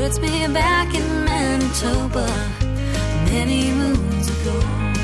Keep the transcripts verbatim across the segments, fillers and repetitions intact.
puts me back in Manitoba many moons ago.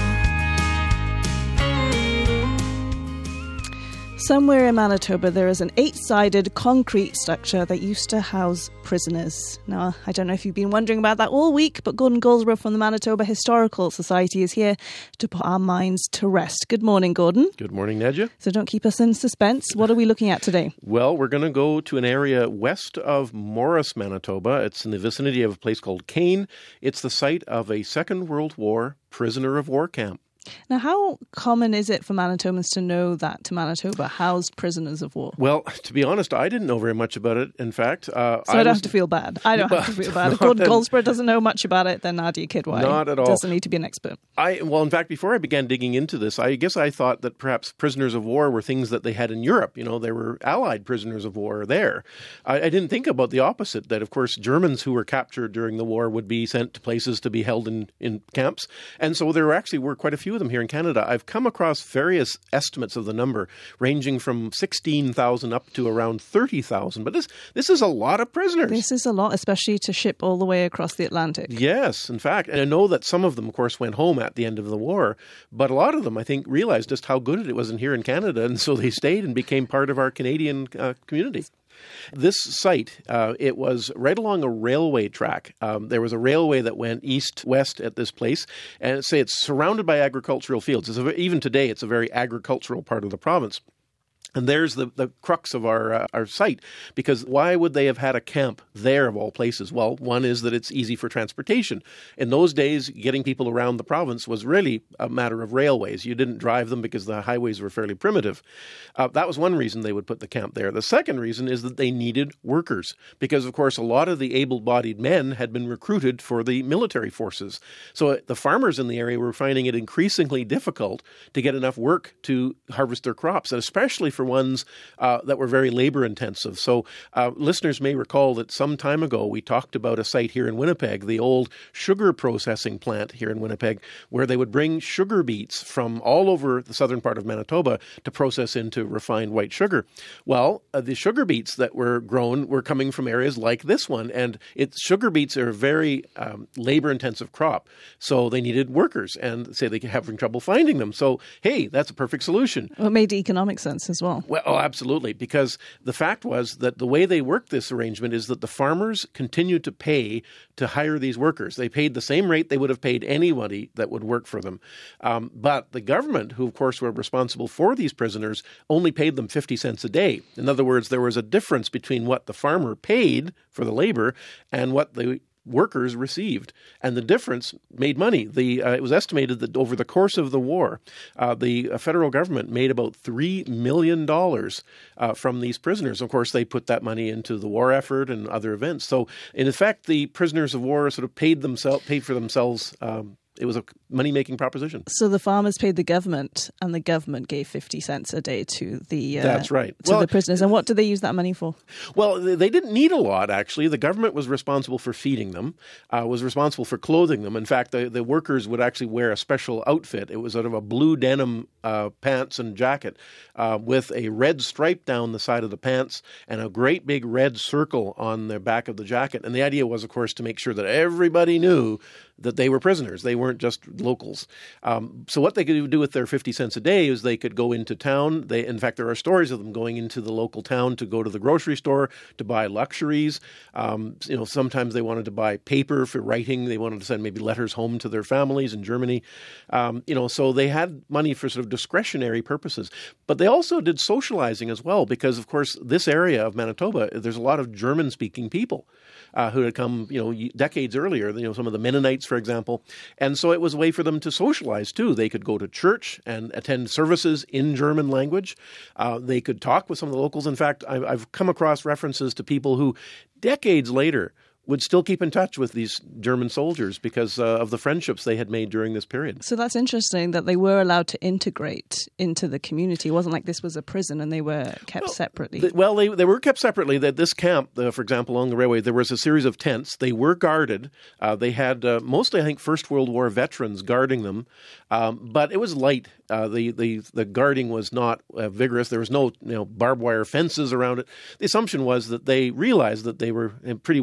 Somewhere in Manitoba, there is an eight-sided concrete structure that used to house prisoners. Now, I don't know if you've been wondering about that all week, but Gordon Goldsborough from the Manitoba Historical Society is here to put our minds to rest. Good morning, Gordon. Good morning, Nedja. So don't keep us in suspense. What are we looking at today? Well, we're going to go to an area west of Morris, Manitoba. It's in the vicinity of a place called Kane. It's the site of a Second World War prisoner of war camp. Now, how common is it for Manitobans to know that to Manitoba housed prisoners of war? Well, to be honest, I didn't know very much about it, in fact. Uh, so I, I don't was... have to feel bad. I don't have to feel bad. If Gordon Goldsborough doesn't know much about it, then Nadia Kidwai Not at all. doesn't need to be an expert. I Well, in fact, before I began digging into this, I guess I thought that perhaps prisoners of war were things that they had in Europe. You know, there were Allied prisoners of war there. I, I didn't think about the opposite, that, of course, Germans who were captured during the war would be sent to places to be held in, in camps. And so there actually were quite a few of them here in Canada. I've come across various estimates of the number, ranging from sixteen thousand up to around thirty thousand. But this this is a lot of prisoners. This is a lot, especially to ship all the way across the Atlantic. Yes, in fact. And I know that some of them, of course, went home at the end of the war. But a lot of them, I think, realized just how good it was in here in Canada. And so they stayed and became part of our Canadian uh, community. This site, uh, it was right along a railway track. Um, there was a railway that went east-west at this place, and say it's surrounded by agricultural fields. It's a, even today, it's a very agricultural part of the province. And there's the, the crux of our uh, our site, because why would they have had a camp there of all places? Well, one is that it's easy for transportation. In those days, getting people around the province was really a matter of railways. You didn't drive them because the highways were fairly primitive. Uh, that was one reason they would put the camp there. The second reason is that they needed workers, because, of course, a lot of the able-bodied men had been recruited for the military forces. So uh, the farmers in the area were finding it increasingly difficult to get enough work to harvest their crops, and especially for ones uh, that were very labor intensive. So uh, listeners may recall that some time ago we talked about a site here in Winnipeg, the old sugar processing plant here in Winnipeg, where they would bring sugar beets from all over the southern part of Manitoba to process into refined white sugar. Well, uh, the sugar beets that were grown were coming from areas like this one, and it, sugar beets are a very um, labor intensive crop. So they needed workers, and say they were having trouble finding them. So, hey, that's a perfect solution. Well, it made economic sense as well. Well, oh, absolutely, because the fact was that the way they worked this arrangement is that the farmers continued to pay to hire these workers. They paid the same rate they would have paid anybody that would work for them. Um, but the government, who of course were responsible for these prisoners, only paid them fifty cents a day. In other words, there was a difference between what the farmer paid for the labor and what the workers received, and the difference made money. The uh, it was estimated that over the course of the war, uh, the uh, federal government made about three million dollars uh, from these prisoners. Of course, they put that money into the war effort and other events. So, in effect, the prisoners of war sort of paid themselves, paid for themselves. Um, It was a money-making proposition. So the farmers paid the government, and the government gave fifty cents a day to the uh, That's right. to well, the prisoners. And what did they use that money for? Well, they didn't need a lot, actually. The government was responsible for feeding them, uh, was responsible for clothing them. In fact, the, the workers would actually wear a special outfit. It was sort of a blue denim uh, pants and jacket uh, with a red stripe down the side of the pants and a great big red circle on the back of the jacket. And the idea was, of course, to make sure that everybody knew that they were prisoners. They weren't just locals. Um, so what they could do with their fifty cents a day is they could go into town. They, in fact, there are stories of them going into the local town to go to the grocery store to buy luxuries. Um, you know, sometimes they wanted to buy paper for writing. They wanted to send maybe letters home to their families in Germany. Um, you know, so they had money for sort of discretionary purposes. But they also did socializing as well, because, of course, this area of Manitoba, there's a lot of German-speaking people uh, who had come, you know, decades earlier. You know, some of the Mennonites, for example. And so it was a way for them to socialize, too. They could go to church and attend services in German language. Uh, they could talk with some of the locals. In fact, I've, I've come across references to people who, decades later, would still keep in touch with these German soldiers because uh, of the friendships they had made during this period. So that's interesting that they were allowed to integrate into the community. It wasn't like this was a prison and they were kept well, separately. Th- well, they they were kept separately. That this camp, uh, for example, along the railway, there was a series of tents. They were guarded. Uh, they had uh, mostly, I think, First World War veterans guarding them, um, but it was light. Uh, the the the guarding was not uh, vigorous. There was no you know barbed wire fences around it. The assumption was that they realized that they were pretty well off.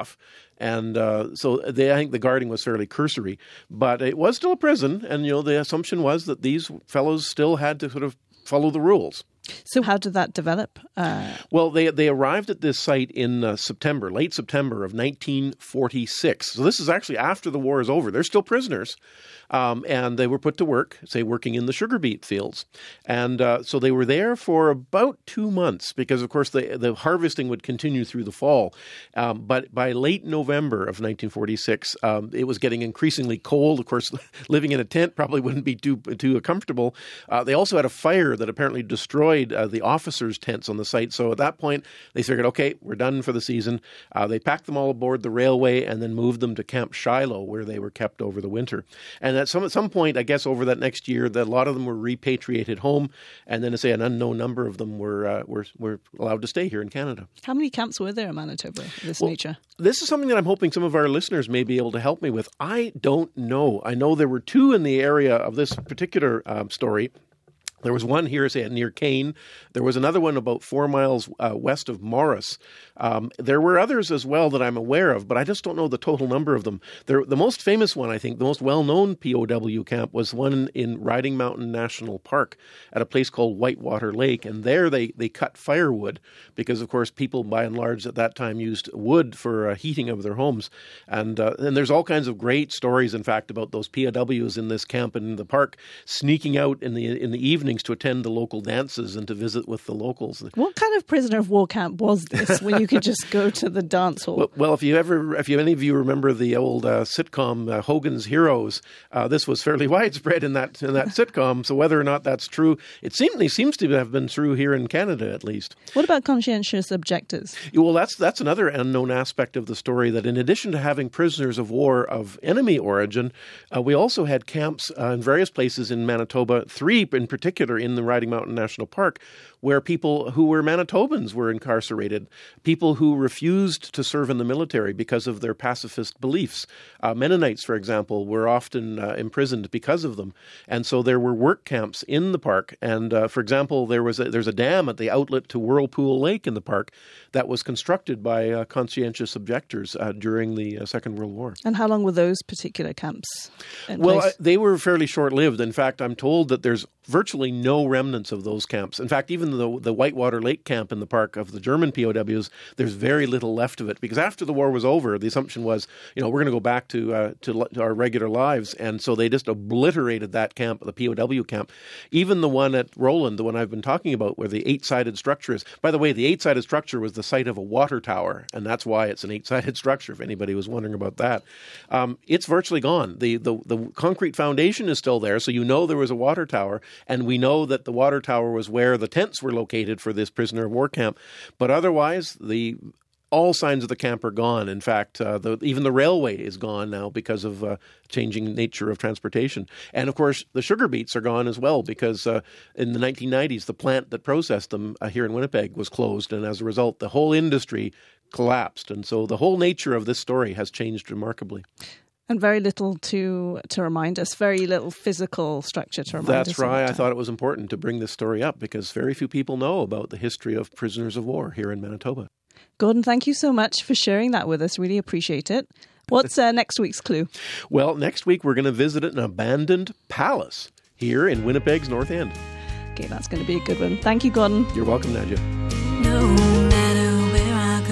off. And uh, so they, I think the guarding was fairly cursory. But it was still a prison, and you know the assumption was that these fellows still had to sort of follow the rules. So how did that develop? Uh... Well, they they arrived at this site in uh, September, late September of nineteen forty-six. So this is actually after the war is over. They're still prisoners. Um, and they were put to work, say, working in the sugar beet fields. And uh, so they were there for about two months because, of course, the, the harvesting would continue through the fall. Um, but by late November of nineteen forty-six, um, it was getting increasingly cold. Of course, living in a tent probably wouldn't be too, too comfortable. Uh, they also had a fire that apparently destroyed uh, the officers' tents on the site. So at that point, they figured, okay, we're done for the season. Uh, they packed them all aboard the railway and then moved them to Camp Shiloh, where they were kept over the winter. And at some, at some point, I guess over that next year, that a lot of them were repatriated home. And then, to say, an unknown number of them were, uh, were, were allowed to stay here in Canada. How many camps were there in Manitoba of this well, nature? This is something that I'm hoping some of our listeners may be able to help me with. I don't know. I know there were two in the area of this particular um, story. There was one here, say, near Kane. There was another one about four miles uh, west of Morris. Um, there were others as well that I'm aware of, but I just don't know the total number of them. There, the most famous one, I think, the most well-known P O W camp was one in Riding Mountain National Park at a place called Whitewater Lake. And there they, they cut firewood because, of course, people by and large at that time used wood for uh, heating of their homes. And, uh, and there's all kinds of great stories, in fact, about those P O Ws in this camp and in the park sneaking out in the in the evening to attend the local dances and to visit with the locals. What kind of prisoner of war camp was this when you could just go to the dance hall? Well, well if you ever, if you, any of you remember the old uh, sitcom uh, Hogan's Heroes, uh, this was fairly widespread in that in that sitcom. So whether or not that's true, it seemingly seems to have been true here in Canada at least. What about conscientious objectors? Well, that's that's another unknown aspect of the story, that in addition to having prisoners of war of enemy origin, uh, we also had camps uh, in various places in Manitoba, three in particular in the Riding Mountain National Park, where people who were Manitobans were incarcerated, people who refused to serve in the military because of their pacifist beliefs. Uh, Mennonites, for example, were often uh, imprisoned because of them. And so there were work camps in the park. And, uh, for example, there was a, there's a dam at the outlet to Whirlpool Lake in the park that was constructed by uh, conscientious objectors uh, during the uh, Second World War. And how long were those particular camps in Well, place? uh, they were fairly short-lived. In fact, I'm told that there's virtually no remnants of those camps. In fact, even the the Whitewater Lake camp in the park of the German P O Ws, there's very little left of it, because after the war was over, the assumption was, you know, we're going to go back to, uh, to to our regular lives, and so they just obliterated that camp, the P O W camp. Even the one at Roland, the one I've been talking about, where the eight-sided structure is. By the way, the eight-sided structure was the site of a water tower, and that's why it's an eight-sided structure, if anybody was wondering about that. Um, it's virtually gone. The, the the concrete foundation is still there, so you know there was a water tower, and we know that the water tower was where the tents were located for this prisoner of war camp. But otherwise, the all signs of the camp are gone. In fact, uh, the, even the railway is gone now because of uh, changing nature of transportation. And of course, the sugar beets are gone as well, because uh, in the nineteen nineties, the plant that processed them uh, here in Winnipeg was closed. And as a result, the whole industry collapsed. And so the whole nature of this story has changed remarkably. And very little to to remind us, very little physical structure to remind us. That's right. I thought it was important to bring this story up because very few people know about the history of prisoners of war here in Manitoba. Gordon, thank you so much for sharing that with us. Really appreciate it. What's uh, next week's clue? Well, next week we're going to visit an abandoned palace here in Winnipeg's North End. Okay, that's going to be a good one. Thank you, Gordon. You're welcome, Nadja. No matter where I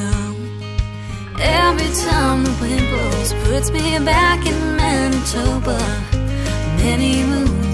go, every time the wind blows puts me back in Manitoba. Many moons